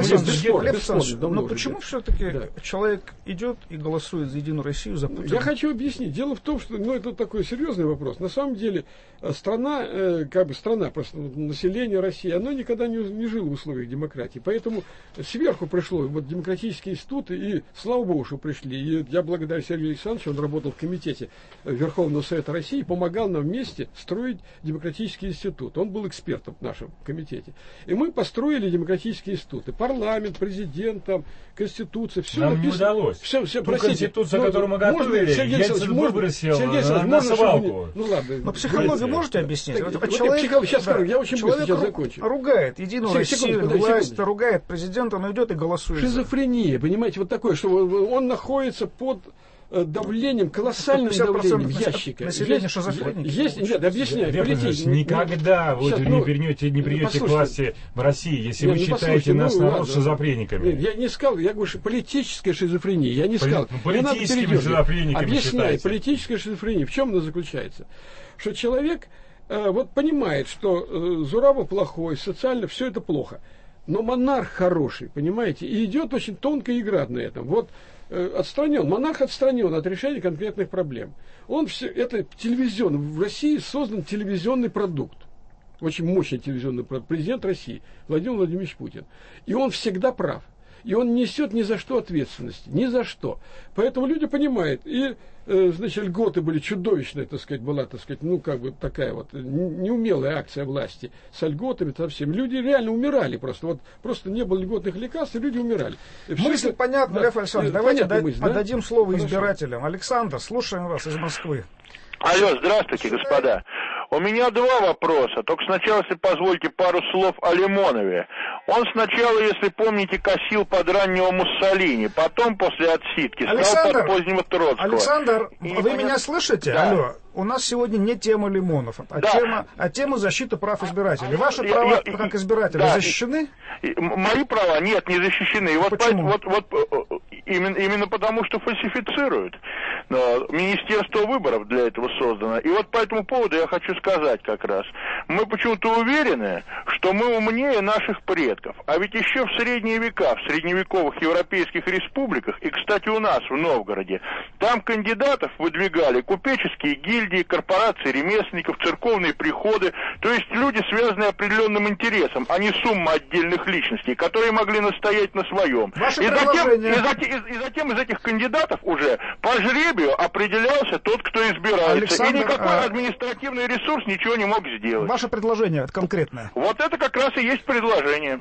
Но почему все-таки да. человек идет и голосует за Единую Россию, за Путина? Я хочу объяснить. Дело в том, что ну, это такой серьезный вопрос. На самом деле страна, э, как бы страна, просто население России, оно никогда не, не жило в условиях демократии. Поэтому сверху пришло вот демократические институты, и слава богу, что пришли. И я благодарю Сергею Александровичу, он работал в комитете Верховного Совета России, помогал нам вместе строить демократический институт. Он был экспертом в нашем комитете. И мы построили демократические институты. Парламент, президент, там, Конституция, все нам написано. не удалось. Все, все, Ту простите, Конституцию, ну, которую мы готовили, Ельцин выбросил Сергей на, на свалку. Ну ладно. Но психологию можете объяснить? Так, вот, вот человек, психолог, сейчас да, скажу, я очень быстро сейчас закончу. Ругает Единую Сек, Россию, секунду, подай, власть, секунду. ругает президента, он идет и голосует. Шизофрения, понимаете, вот такое, что он находится под давлением, колоссальным давлением ящика. Население шизофреники. Есть, нет, объясняю. Никогда вы не придете, не придете к власти в России, если вы считаете нас народ шизофрениками. Я не сказал, я говорю, политическая шизофрения. Я не сказал. Политическими шизофрениками объясняю, политическая шизофрения. В чем она заключается? Что человек вот понимает, что Зурабов плохой, социально все это плохо. Но монарх хороший, понимаете, и идет очень тонкая игра на этом. Вот отстранен, монарх отстранен от решения конкретных проблем. Он все, это телевизион, в России создан телевизионный продукт. Очень мощный телевизионный продукт. Президент России Владимир Владимирович Путин. И он всегда прав. И он несет ни за что ответственности. Ни за что. Поэтому люди понимают. И, э, значит, льготы были чудовищные, так сказать, была, так сказать, ну, как бы такая вот неумелая акция власти с льготами совсем. Люди реально умирали просто. Вот просто не было льготных лекарств, и люди умирали. И мысль это, понятна, да, Лев Александрович. Давайте да? мысль, отдадим да? слово Хорошо. избирателям. Александр, слушаем вас из Москвы. Алло, здравствуйте, господа. У меня два вопроса. Только сначала, если позвольте, пару слов о Лимонове. Он сначала, если помните, косил под раннего Муссолини, потом, после отсидки, стал под позднего Троцкого. Александр, И вы непонятно... меня слышите? Да. Алло. У нас сегодня не тема Лимонов, а, да. тема, а тема защиты прав избирателей. Ваши я, права, я, как избирателя, да, защищены? И, и, мои права нет, не защищены. И вот, Почему? По, вот, вот именно, именно потому, что фальсифицируют. Но Министерство выборов для этого создано. И вот по этому поводу я хочу сказать как раз. Мы почему-то уверены, что мы умнее наших предков. А ведь еще в средние века, в средневековых европейских республиках, и, кстати, у нас в Новгороде, там кандидатов выдвигали купеческие гильдии, корпорации ремесленников, церковные приходы, то есть люди, связанные определенным интересом, а не сумма отдельных личностей, которые могли настоять на своем. Ваше и затем, и, затем, и, и затем из этих кандидатов уже по жребию определялся тот, кто избирается. Александр, и никакой а... административный ресурс ничего не мог сделать. Ваше предложение конкретное. Вот это как раз и есть предложение.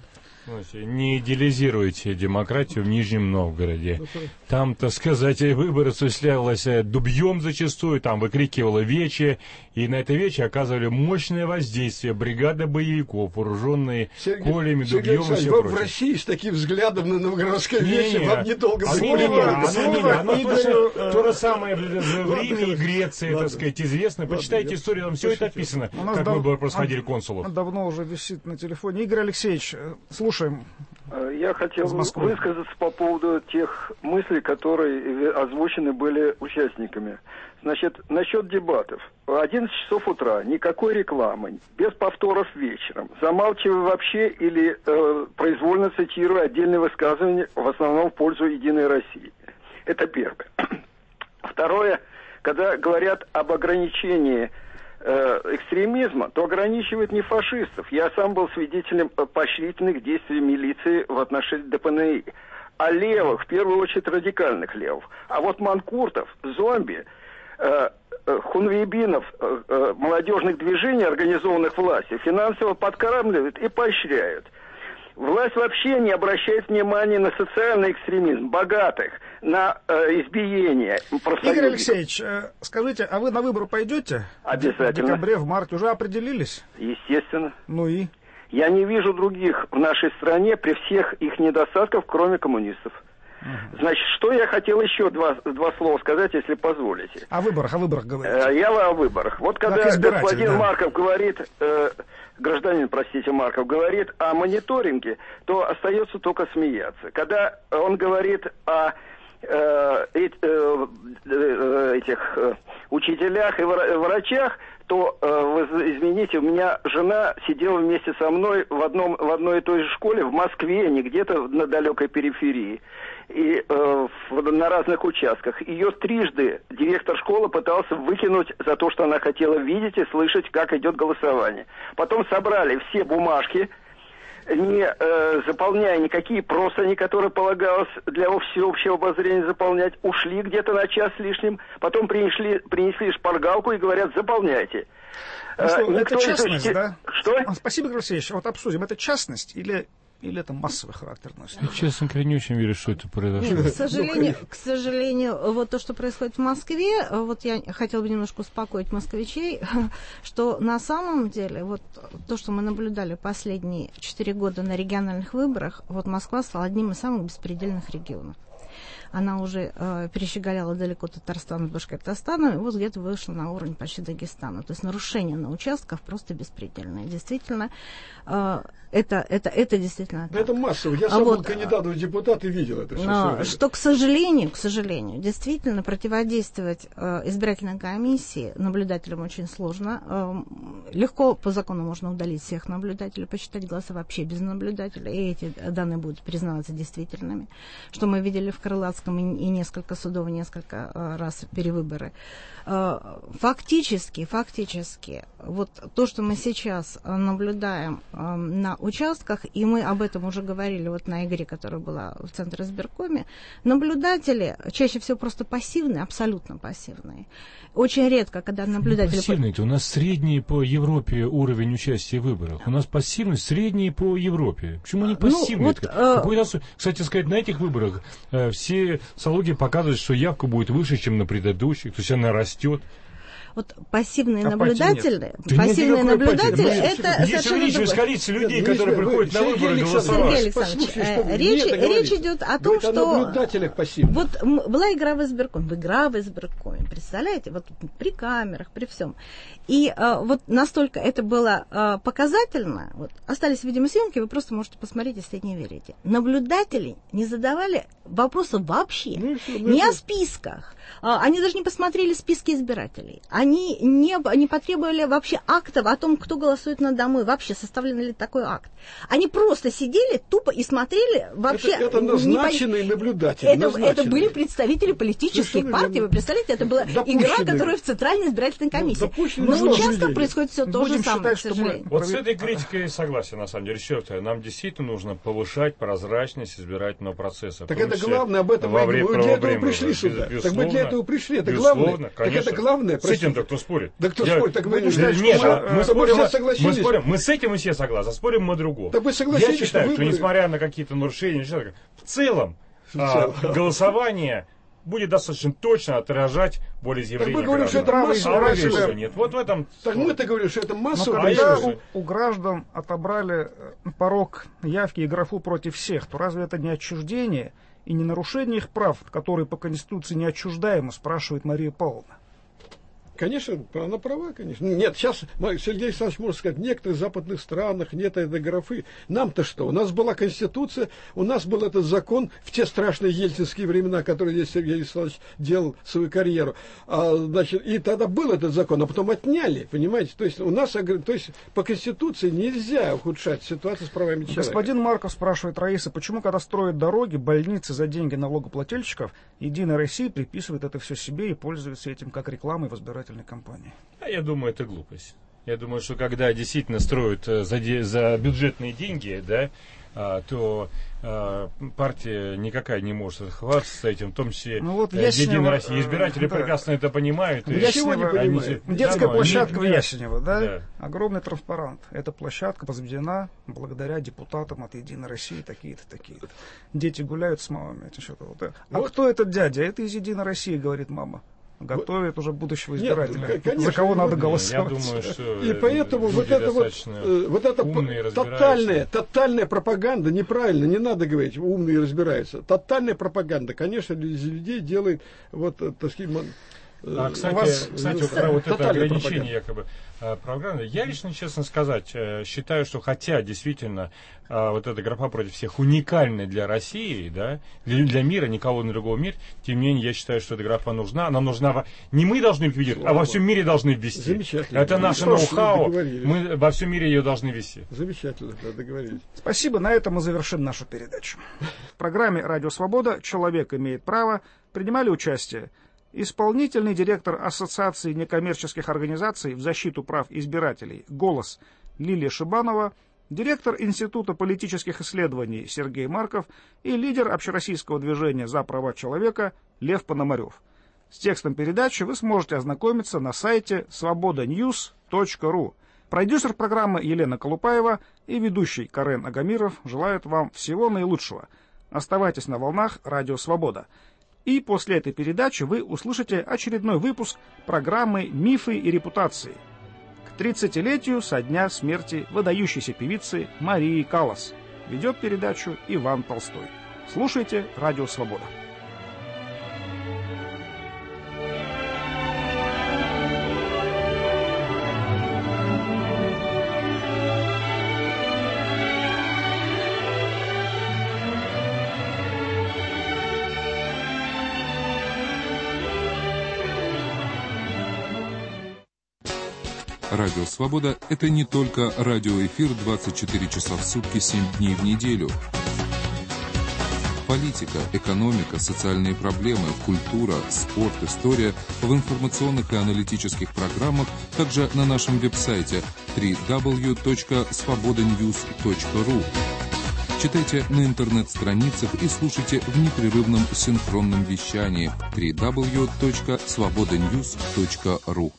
Не идеализируйте демократию в Нижнем Новгороде. Там, так сказать, выборы осуществлялось дубьем зачастую, там выкрикивало вече, и на это вече оказывали мощное воздействие бригады боевиков, вооруженные Сергей, колями, Сергей дубьем и все вы прочее. В России с таким взглядом на новгородское вече вам недолго оно, будет. оно, оно, оно то же самое в Риме и Греции, так сказать, известно. Почитайте историю, там все это описано, как выборы происходили консулов. Давно уже висит на телефоне. Игорь Алексеевич, слушаем. Я хотел высказаться по поводу тех мыслей, которые озвучены были участниками. Значит, насчет дебатов. В одиннадцать часов утра никакой рекламы, без повторов вечером, замалчивая вообще или э, произвольно цитируя отдельные высказывания, в основном в пользу Единой России. Это первое. Второе, когда говорят об ограничении э, экстремизма, то ограничивают не фашистов. Я сам был свидетелем поощрительных действий милиции в отношении ДПНИ. А левых, в первую очередь радикальных левых. А вот манкуртов, зомби, э, э, хунвейбинов, э, э, молодежных движений, организованных властью, финансово подкармливают и поощряют. Власть вообще не обращает внимания на социальный экстремизм богатых, на э, избиение профсоюзников. Игорь Алексеевич, э, скажите, а вы на выборы пойдете? Обязательно. В декабре, в марте уже определились? Естественно. Ну и? Я не вижу других в нашей стране при всех их недостатках, кроме коммунистов. Uh-huh. Значит, что я хотел еще два, два слова сказать, если позволите. О выборах, о выборах говорите. Э, я о выборах. Вот когда господин да. Марков говорит, э, гражданин, простите, Марков, говорит о мониторинге, то остается только смеяться. Когда он говорит о э, э, э, этих э, учителях и врачах, то, э, вы извините, у меня жена сидела вместе со мной в, одном, в одной и той же школе в Москве, не где-то на далекой периферии, и э, в, на разных участках. Ее трижды директор школы пытался выкинуть за то, что она хотела видеть и слышать, как идет голосование. Потом собрали все бумажки, не э, заполняя никакие простыни, которые полагалось для всеобщего обозрения заполнять, ушли где-то на час с лишним, потом принесли, принесли шпаргалку и говорят, заполняйте. Ну, что, э, это частность, из... да? Что? Спасибо, Игорь Алексеевич. Вот обсудим, это частность или... Или это массовый характер носит? Я, честно говоря, не очень верю, что это произошло. Нет, к сожалению, к сожалению, вот то, что происходит в Москве, вот я хотела бы немножко успокоить москвичей, что на самом деле, вот то, что мы наблюдали последние четыре года на региональных выборах, вот Москва стала одним из самых беспредельных регионов. Она уже э, перещеголяла далеко Татарстан, Башкортостан, и вот где-то вышла на уровень почти Дагестана. То есть нарушения на участках просто беспредельные. Действительно, э, это, это, это действительно так. Это массово. Я а сам вот, был кандидатом в депутаты и видел это все. Но, что, к сожалению, к сожалению, действительно противодействовать э, избирательной комиссии наблюдателям очень сложно. Э, легко по закону можно удалить всех наблюдателей, посчитать голоса вообще без наблюдателя, и эти данные будут признаваться действительными. Что мы видели в Крылатском и, и несколько судов, несколько э, раз перевыборы. Э, фактически, фактически, вот то, что мы сейчас наблюдаем э, на участках, и мы об этом уже говорили вот на игре, которая была в Центре избиркоме, наблюдатели чаще всего просто пассивные, абсолютно пассивные. Очень редко, когда наблюдатели... Пассивные, это у нас средний по Европе уровень участия в выборах. У нас пассивность средний по Европе. Почему они пассивные? Ну, вот, э... Кстати сказать, на этих выборах э, все социологии показывают, что явка будет выше, чем на предыдущих, то есть она растет. Вот пассивные а наблюдатели, да пассивные наблюдатели, это если увеличивать количество людей, которые приходят на выборы голосовать. Сергей Александрович, речь, речь идет о том, что вот была игра в избиркоме, игра в избиркоме, представляете, вот при камерах, при всем. И а, вот настолько это было а, показательно, вот, остались видеосъемки, вы просто можете посмотреть, если не верите. Наблюдатели не задавали вопросов вообще, ну, не о списках, а, они даже не посмотрели списки избирателей. Они они не, не потребовали вообще актов о том, кто голосует на дому, вообще составлен ли такой акт. Они просто сидели тупо и смотрели вообще... Это, это назначенные не... наблюдатели. Это, назначенные. это были представители политических Совершенно партий. Верно. Вы представляете, это была допущенные. Игра, которая в Центральной избирательной комиссии. Ну, на участках происходит все то же самое, к сожалению. Мы... Вот с этой критикой согласен, на самом деле. Еще нам действительно нужно повышать прозрачность избирательного процесса. Так это главное, об этом мы для этого пришли сюда. Так мы для этого пришли, это главное. Так это главное. С этим-то кто спорит? Да кто спорит? Так вы не Нет, мы спорим, мы с этим и все согласны, спорим мы другого. Я считаю, что несмотря на какие-то нарушения, в целом голосование будет достаточно точно отражать волеизъявление. Так мы говорим, что это массовое решение. Нет. Вот в этом... Так мы-то говорим, что это массовое Но когда у, у граждан отобрали порог явки и графу против всех, то разве это не отчуждение и не нарушение их прав, которые по Конституции не отчуждаемо, спрашивает Мария Павловна? Конечно, она права, конечно. Нет, сейчас Сергей Александрович может сказать, в некоторых западных странах нет этой графы. Нам-то что? У нас была Конституция, у нас был этот закон в те страшные ельцинские времена, которые здесь Сергей Александрович делал свою карьеру. А, значит, и тогда был этот закон, а потом отняли, понимаете? То есть у нас, то есть по Конституции нельзя ухудшать ситуацию с правами человека. Господин Марков спрашивает Раиса, почему, когда строят дороги, больницы за деньги налогоплательщиков, Единая Россия приписывает это все себе и пользуется этим как рекламой в избирательной компании? А я думаю, это глупость. Я думаю, что когда действительно строят за, за бюджетные деньги, да, а, то а, партия никакая не может хвастаться этим, в том числе ну, вот Единая Россия. Избиратели да. прекрасно это понимают. Ясенево, не понимают. Детская да, площадка они, в Ясенево, да? да? Огромный транспарант. Эта площадка возведена благодаря депутатам от Единой России, такие-то, такие-то. Дети гуляют с мамами. Это что-то, вот. А вот. Кто этот дядя? Это из Единой России, говорит мама. Готовит вот. Уже будущего избирателя. Нет, конечно, за кого надо голосовать. Я думаю, что и поэтому вот это вот, вот это тотальная, тотальная пропаганда, неправильно, не надо говорить, умные разбираются. Тотальная пропаганда, конечно, из людей делает вот, так сказать, А, кстати, вас, кстати вот про вот это ограничение якобы программы, я лично, честно сказать, считаю, что хотя действительно вот эта графа против всех уникальная для России, да, для, для мира, никого на другого мира, тем не менее, я считаю, что эта графа нужна. Она нужна, не мы должны ликвидировать, а во всем мире должны ввести. Замечательно. Это наше ноу-хау, мы во всем мире ее должны ввести. Замечательно, да, договорились. Спасибо, на этом мы завершим нашу передачу. В программе «Радио Свобода. Человек имеет право» принимали участие исполнительный директор Ассоциации некоммерческих организаций в защиту прав избирателей «Голос» Лилия Шибанова, директор Института политических исследований Сергей Марков и лидер общероссийского движения «За права человека» Лев Пономарев. С текстом передачи вы сможете ознакомиться на сайте свобода ньюс точка ру. Продюсер программы Елена Колупаева и ведущий Карен Агамиров желают вам всего наилучшего. Оставайтесь на волнах «Радио Свобода». И после этой передачи вы услышите очередной выпуск программы «Мифы и репутации» к тридцатилетию со дня смерти выдающейся певицы Марии Каллас. Ведет передачу Иван Толстой. Слушайте «Радио Свобода». Радио «Свобода» — это не только радиоэфир двадцать четыре часа в сутки, семь дней в неделю. Политика, экономика, социальные проблемы, культура, спорт, история в информационных и аналитических программах, также на нашем веб-сайте дабл ю дабл ю дабл ю точка свобода ньюс точка ру. Читайте на интернет-страницах и слушайте в непрерывном синхронном вещании дабл ю дабл ю дабл ю точка свобода ньюс точка ру.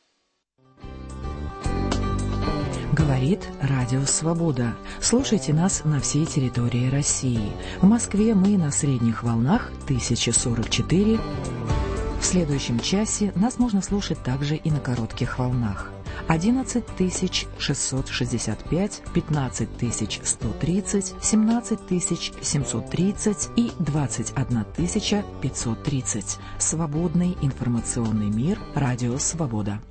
Говорит Радио Свобода. Слушайте нас на всей территории России. В Москве мы на средних волнах тысяча сорок четыре. В следующем часе нас можно слушать также и на коротких волнах. одиннадцать тысяч шестьсот шестьдесят пять, пятнадцать тысяч сто тридцать, семнадцать тысяч семьсот тридцать и двадцать одна тысяча пятьсот тридцать. Свободный информационный мир. Радио Свобода.